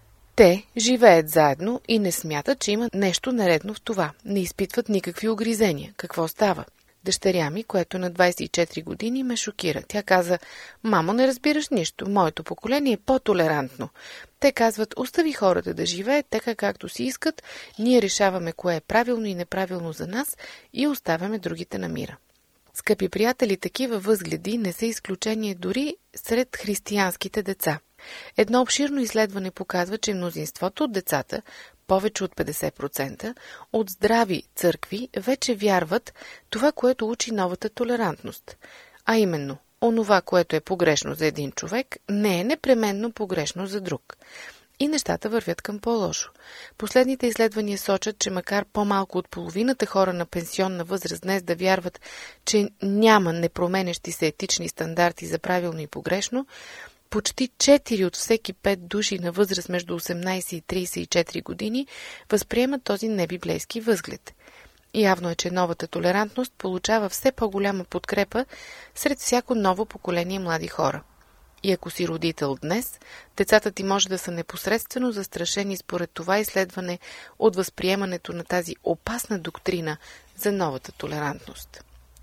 те живеят заедно и не смятат, че има нещо нередно в това. Не изпитват никакви угризения. Какво става? Дъщеря ми, което на двадесет и четири години, ме шокира. Тя каза: мамо, не разбираш нищо. Моето поколение е по-толерантно. Те казват: остави хората да живеят така, както си искат, ние решаваме кое е правилно и неправилно за нас и оставяме другите на мира. Скъпи приятели, такива възгледи не са изключение дори сред християнските деца. Едно обширно изследване показва, че мнозинството от децата, повече от петдесет процента, от здрави църкви вече вярват това, което учи новата толерантност. А именно, онова, което е погрешно за един човек, не е непременно погрешно за друг. И нещата вървят към по-лошо. Последните изследвания сочат, че макар по-малко от половината хора на пенсионна възраст днес да вярват, че няма непроменещи се етични стандарти за правилно и погрешно, почти четири от всеки пет души на възраст между осемнадесет и тридесет и четири години възприемат този небиблейски възглед. Явно е, че новата толерантност получава все по-голяма подкрепа сред всяко ново поколение млади хора. И ако си родител днес, децата ти може да са непосредствено застрашени според това изследване от възприемането на тази опасна доктрина за новата толерантност.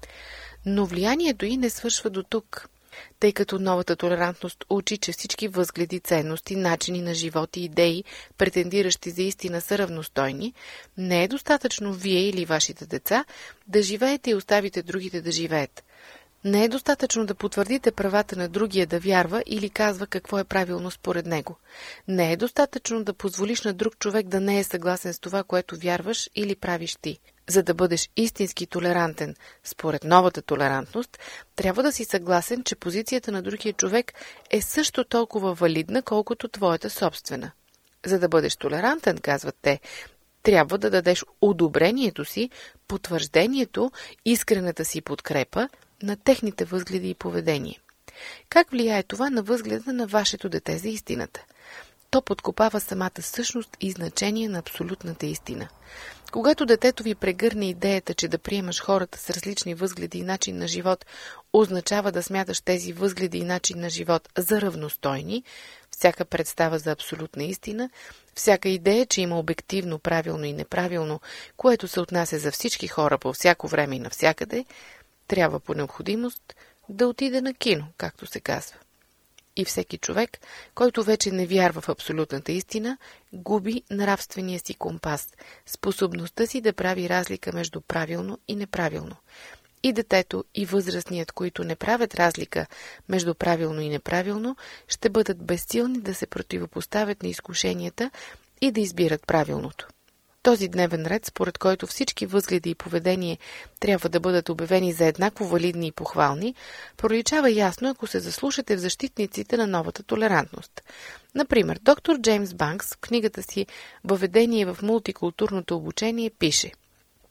Но влиянието й не свършва до тук. Тъй като новата толерантност учи, че всички възгледи, ценности, начини на живот и идеи, претендиращи за истина, са равностойни, не е достатъчно вие или вашите деца да живеете и оставите другите да живеят. Не е достатъчно да потвърдите правата на другия да вярва или казва какво е правилно според него. Не е достатъчно да позволиш на друг човек да не е съгласен с това, което вярваш или правиш ти. За да бъдеш истински толерантен според новата толерантност, трябва да си съгласен, че позицията на другия човек е също толкова валидна, колкото твоята собствена. За да бъдеш толерантен, казват те, трябва да дадеш одобрението си, потвърждението, искрената си подкрепа на техните възгледи и поведение. Как влияе това на възгледа на вашето дете за истината? То подкопава самата същност и значение на абсолютната истина. Когато детето ви прегърне идеята, че да приемаш хората с различни възгледи и начин на живот означава да смяташ тези възгледи и начин на живот за равностойни, всяка представа за абсолютна истина, всяка идея, че има обективно правилно и неправилно, което се отнася за всички хора по всяко време и навсякъде, трябва по необходимост да отиде на кино, както се казва. И всеки човек, който вече не вярва в абсолютната истина, губи нравствения си компас, способността си да прави разлика между правилно и неправилно. И детето, и възрастният, които не правят разлика между правилно и неправилно, ще бъдат безсилни да се противопоставят на изкушенията и да избират правилното. Този дневен ред, според който всички възгледи и поведение трябва да бъдат обявени за еднакво валидни и похвални, проличава ясно, ако се заслушате в защитниците на новата толерантност. Например, доктор Джеймс Банкс в книгата си «Въведение в мултикултурното обучение» пише: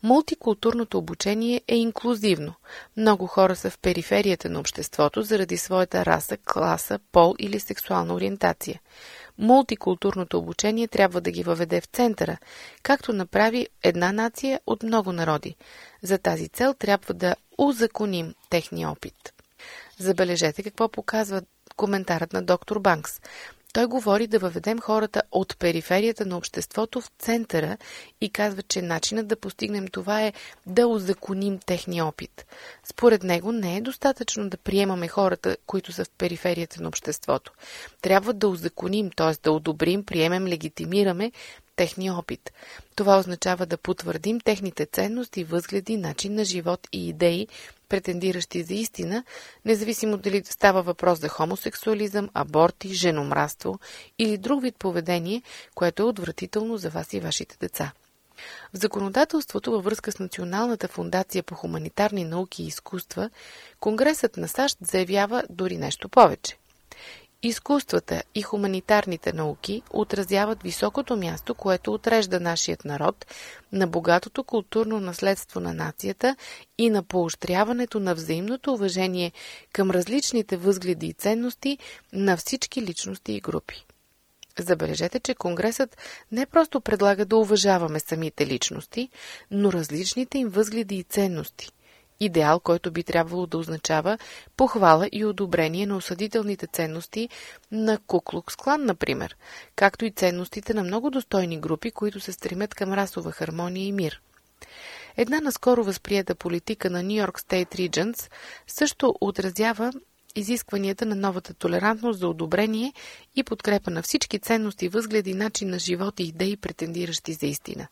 Мултикултурното обучение е инклюзивно. Много хора са в периферията на обществото заради своята раса, класа, пол или сексуална ориентация. Мултикултурното обучение трябва да ги въведе в центъра, както направи една нация от много народи. За тази цел трябва да узаконим техния опит. Забележете какво показва коментарът на доктор Банкс. Той говори да въведем хората от периферията на обществото в центъра и казва, че начинът да постигнем това е да узаконим техния опит. Според него не е достатъчно да приемаме хората, които са в периферията на обществото. Трябва да узаконим, т.е. да одобрим, приемем, легитимираме техния опит. Това означава да потвърдим техните ценности, възгледи, начин на живот и идеи, претендиращи за истина, независимо дали става въпрос за хомосексуализъм, аборти, женомраство или друг вид поведение, което е отвратително за вас и вашите деца. В законодателството във връзка с Националната фондация по хуманитарни науки и изкуства, Конгресът на САЩ заявява дори нещо повече. Изкуствата и хуманитарните науки отразяват високото място, което отрежда нашият народ на богатото културно наследство на нацията и на поощряването на взаимното уважение към различните възгледи и ценности на всички личности и групи. Забележете, че Конгресът не просто предлага да уважаваме самите личности, но различните им възгледи и ценности. Идеал, който би трябвало да означава похвала и одобрение на осъдителните ценности на Ку Клукс Клан, например, както и ценностите на много достойни групи, които се стремят към расова хармония и мир. Една наскоро възприета политика на New York State Regents също отразява изискванията на новата толерантност за одобрение и подкрепа на всички ценности, възгледи, начин на живот и идеи, претендиращи за истина.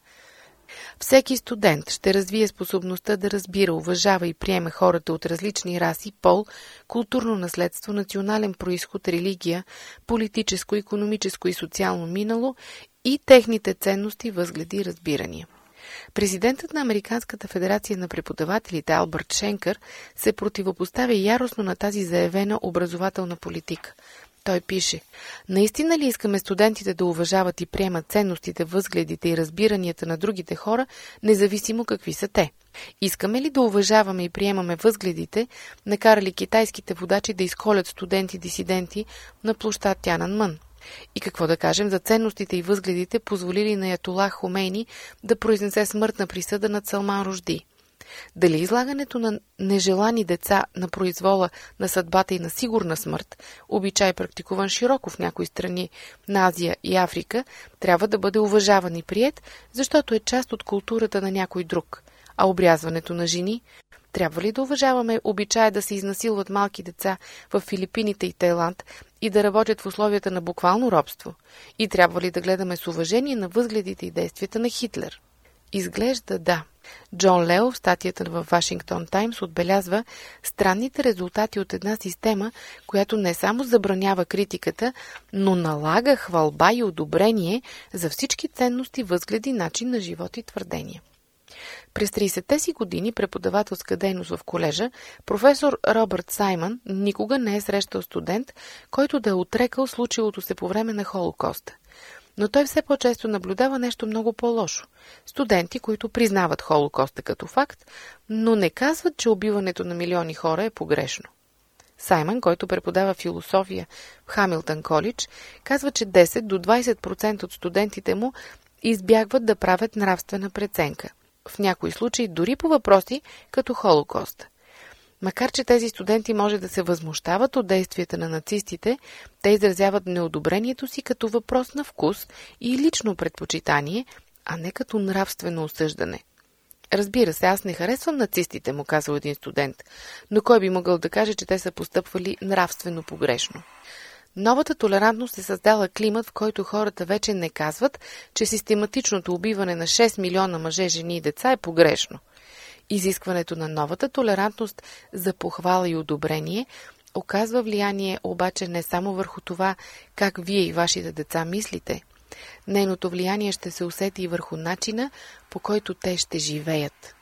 Всеки студент ще развие способността да разбира, уважава и приема хората от различни раси, пол, културно наследство, национален произход, религия, политическо, икономическо и социално минало и техните ценности, възгледи и разбирания. Президентът на Американската федерация на преподавателите Албърт Шенкър се противопоставя яростно на тази заявена образователна политика. Той пише: наистина ли искаме студентите да уважават и приемат ценностите, възгледите и разбиранията на другите хора, независимо какви са те? Искаме ли да уважаваме и приемаме възгледите, накарали китайските водачи да изколят студенти-дисиденти на площад Тянанмън? И какво да кажем за ценностите и възгледите, позволили на Аятолах Хомейни да произнесе смъртна присъда над Салман Ружди? Дали излагането на нежелани деца на произвола на съдбата и на сигурна смърт, обичай практикуван широко в някои страни на Азия и Африка, трябва да бъде уважаван и приет, защото е част от културата на някой друг? А обрязването на жени? Трябва ли да уважаваме обичая да се изнасилват малки деца в Филипините и Тайланд и да работят в условията на буквално робство? И трябва ли да гледаме с уважение на възгледите и действията на Хитлер? Изглежда да. Джон Лео в статията в Вашингтон Таймс отбелязва странните резултати от една система, която не само забранява критиката, но налага хвалба и одобрение за всички ценности, възгледи, начин на живот и твърдения. През тридесетте си години преподавателска дейност в колежа, професор Робърт Саймън никога не е срещал студент, който да е отрекал случилото се по време на Холокоста. Но той все по-често наблюдава нещо много по-лошо. Студенти, които признават Холокоста като факт, но не казват, че убиването на милиони хора е погрешно. Саймън, който преподава философия в Хамилтън колидж, казва, че десет до двадесет процента от студентите му избягват да правят нравствена преценка. В някои случаи дори по въпроси като Холокоста. Макар че тези студенти може да се възмущават от действията на нацистите, те изразяват неодобрението си като въпрос на вкус и лично предпочитание, а не като нравствено осъждане. Разбира се, аз не харесвам нацистите, му казал един студент, но кой би могъл да каже, че те са постъпвали нравствено погрешно? Новата толерантност е създала климат, в който хората вече не казват, че систематичното убиване на шест милиона мъже, жени и деца е погрешно. Изискването на новата толерантност за похвала и одобрение оказва влияние обаче не само върху това, как вие и вашите деца мислите. Нейното влияние ще се усети и върху начина, по който те ще живеят.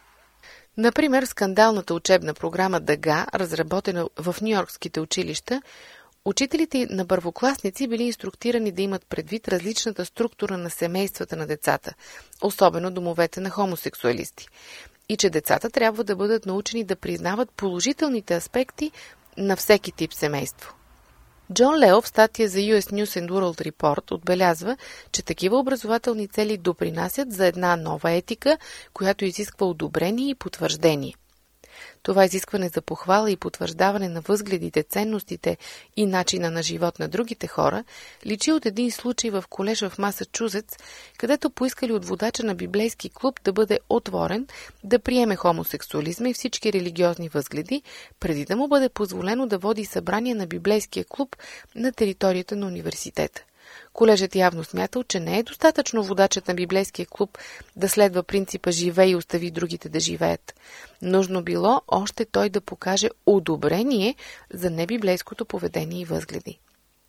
Например, скандалната учебна програма Дъга, разработена в нюйоркските училища, Учителите на първокласници били инструктирани да имат предвид различната структура на семействата на децата, особено домовете на хомосексуалисти, и че децата трябва да бъдат научени да признават положителните аспекти на всеки тип семейство. Джон Лео в статия за Ю Ес News and World Report отбелязва, че такива образователни цели допринасят за една нова етика, която изисква одобрение и потвърждение. Това изискване за похвала и потвърждаване на възгледите, ценностите и начина на живот на другите хора личи от един случай в колеж в Масачузетс, където поискали от водача на библейски клуб да бъде отворен, да приеме хомосексуализма и всички религиозни възгледи, преди да му бъде позволено да води събрание на библейския клуб на територията на университета. Колежът явно смятал, че не е достатъчно водачът на библейския клуб да следва принципа «живей и остави другите да живеят». Нужно било още той да покаже одобрение за небиблейското поведение и възгледи.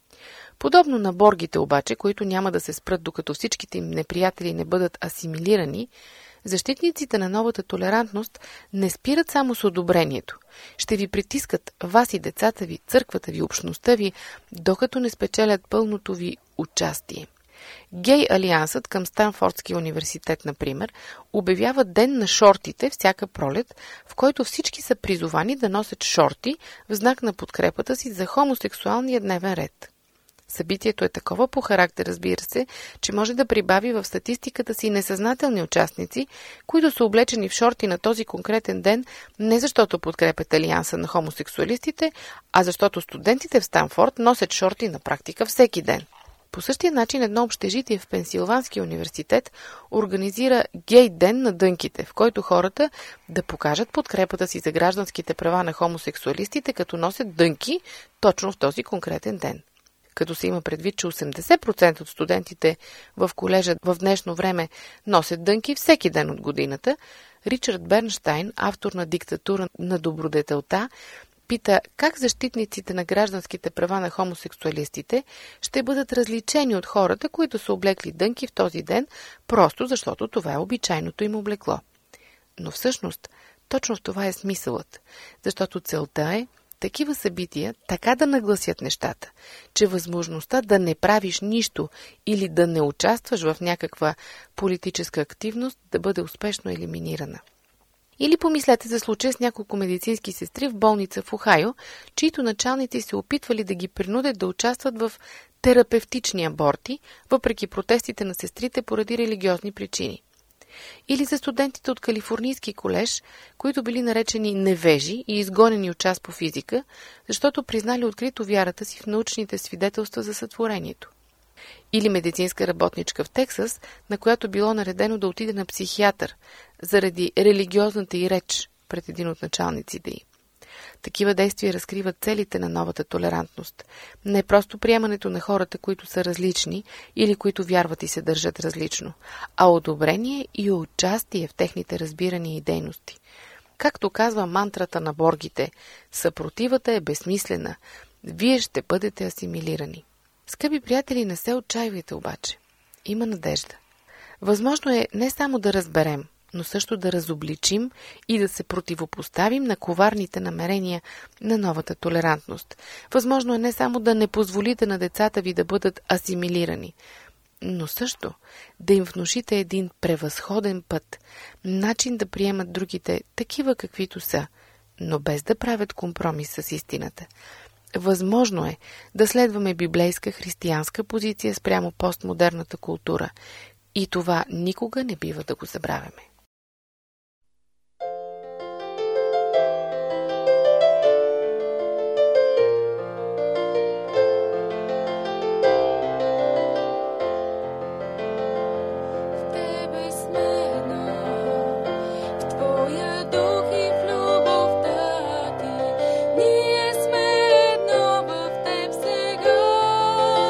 Подобно на боргите обаче, които няма да се спрат докато всичките им неприятели не бъдат асимилирани, защитниците на новата толерантност не спират само с одобрението. Ще ви притискат вас и децата ви, църквата ви, общността ви, докато не спечелят пълното ви участие. Гей Алиансът към Станфордския университет, например, обявява ден на шортите всяка пролет, в който всички са призовани да носят шорти в знак на подкрепата си за хомосексуалния дневен ред. Събитието е такова по характер, разбира се, че може да прибави в статистиката си несъзнателни участници, които са облечени в шорти на този конкретен ден не защото подкрепят алианса на хомосексуалистите, а защото студентите в Станфорд носят шорти на практика всеки ден. По същия начин едно общежитие в Пенсилванския университет организира гей ден на дънките, в който хората да покажат подкрепата си за гражданските права на хомосексуалистите, като носят дънки точно в този конкретен ден. Като се има предвид, че осемдесет процента от студентите в колежа в днешно време носят дънки всеки ден от годината, Ричард Бернщайн, автор на «Диктатура на добродетелта», пита как защитниците на гражданските права на хомосексуалистите ще бъдат различени от хората, които са облекли дънки в този ден, просто защото това е обичайното им облекло. Но всъщност, точно в това е смисълът, защото целта е такива събития така да нагласят нещата, че възможността да не правиш нищо или да не участваш в някаква политическа активност да бъде успешно елиминирана. Или помислете за случая с няколко медицински сестри в болница в Охайо, чието началници се опитвали да ги принудят да участват в терапевтични аборти, въпреки протестите на сестрите поради религиозни причини. Или за студентите от Калифорнийски колеж, които били наречени невежи и изгонени от час по физика, защото признали открито вярата си в научните свидетелства за сътворението. Или медицинска работничка в Тексас, на която било наредено да отиде на психиатър заради религиозната й реч пред един от началниците й. Такива действия разкриват целите на новата толерантност. Не просто приемането на хората, които са различни или които вярват и се държат различно, а одобрение и участие в техните разбирания и дейности. Както казва мантрата на боргите, съпротивата е безсмислена, вие ще бъдете асимилирани. Скъпи приятели, не се отчаивайте обаче. Има надежда. Възможно е не само да разберем, но също да разобличим и да се противопоставим на коварните намерения на новата толерантност. Възможно е не само да не позволите на децата ви да бъдат асимилирани, но също да им внушите един превъзходен път, начин да приемат другите такива каквито са, но без да правят компромис с истината. Възможно е да следваме библейска християнска позиция спрямо постмодерната култура и това никога не бива да го забравяме.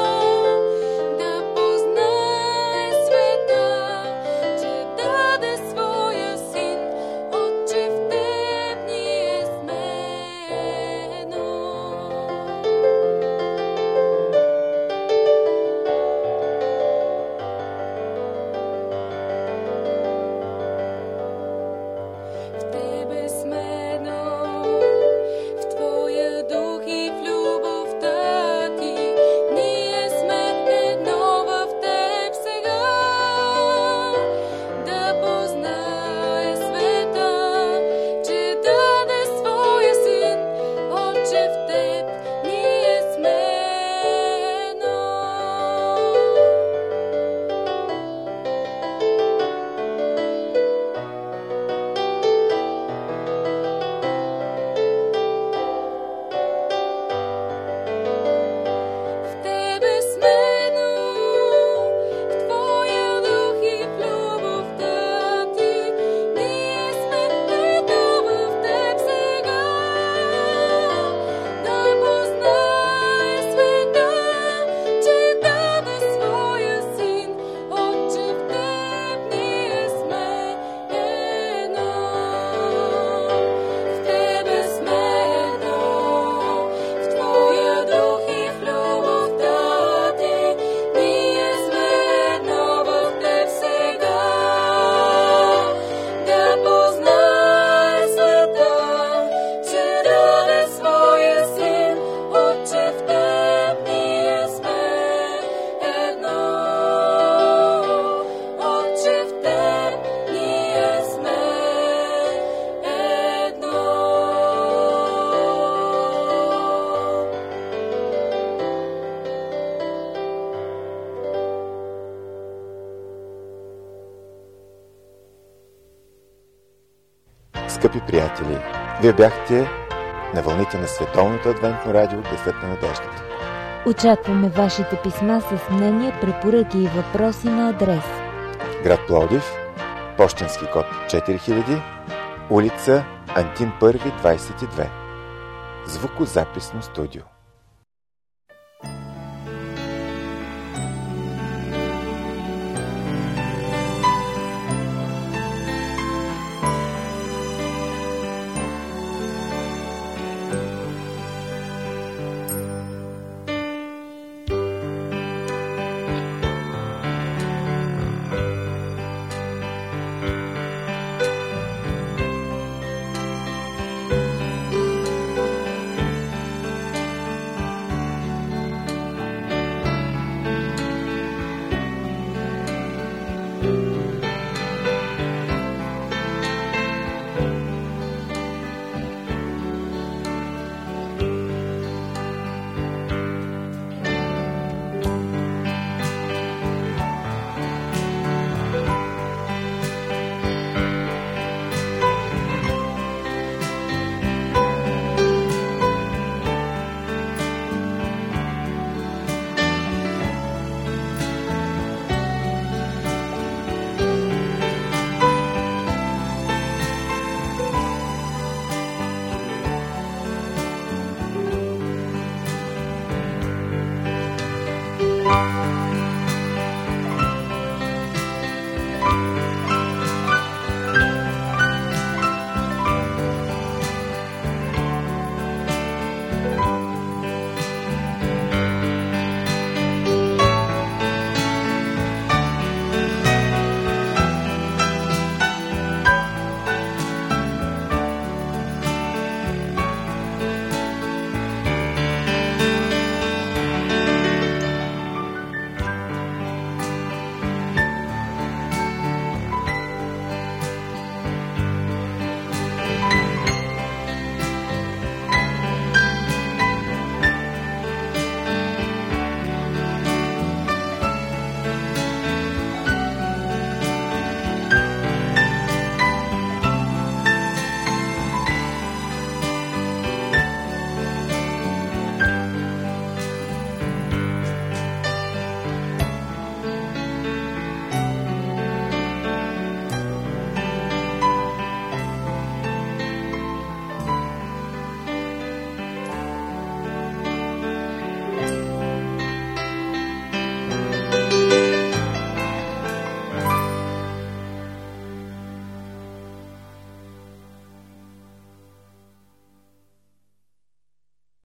This Скъпи приятели, вие бяхте на вълните на Световното адвентно радио Гласът на надеждата. Очакваме вашите писма с мнения, препоръки и въпроси на адрес: град Пловдив, пощенски код четири хиляди, улица Антим първи, двайсет и две. Звукозаписно студио.